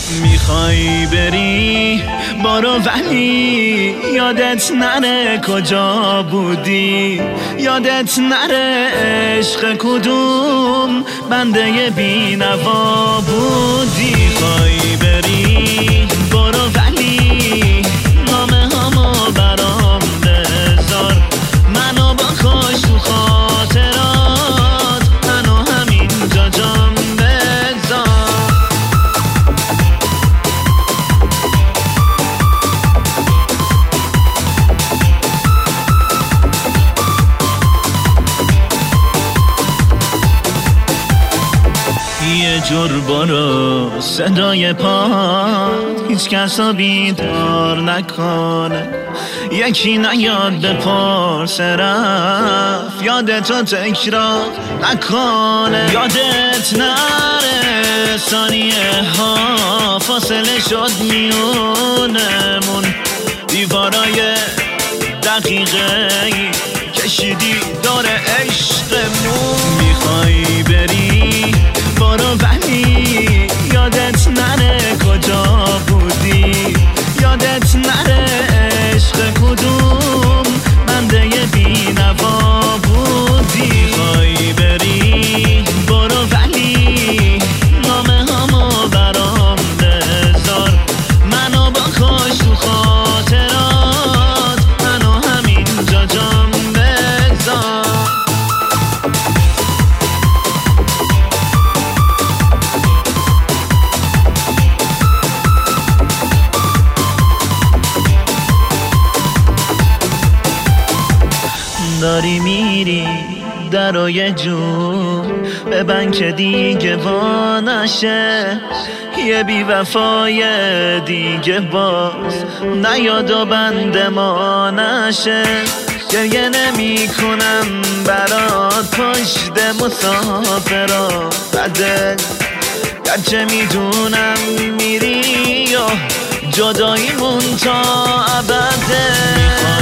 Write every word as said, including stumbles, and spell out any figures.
میخوای بری برو ولی یادت نره کجا بودی، یادت نره عشق کدوم بنده بی‌نوا بودی. میخوای بری برو ولی نامه هامو برام بذار، منو با خوش تو خاطرات، منو همینجا جام بذار. یه جور برو صدای پاد هیچ کس رو بیدار نکنه، یکی نیاد بپرس رفت یادتو تکرار نکنه. یادت نره ثانیه ها فاصله شد میونمون، دیوارای دقیقه ای کشیدی دور عشقمون. میخوای بری برو ولی یادت نره کجا بودی، یادت نره عشق کدوم بنده بی‌نوا بودی. میخوای بری برو ولی نامه هامو برام بذار، منو با خوش تو خاطرات، منو همینجا جام بذار. داری میری درو یه جور ببند که دیگه وا نشه، یه بی وفای دیگه باز نیاد و بند ما نشه. گریه نمی کنم برات پشت مسافرا بده، گرچه میدونم میری و جداییمون تا ابده.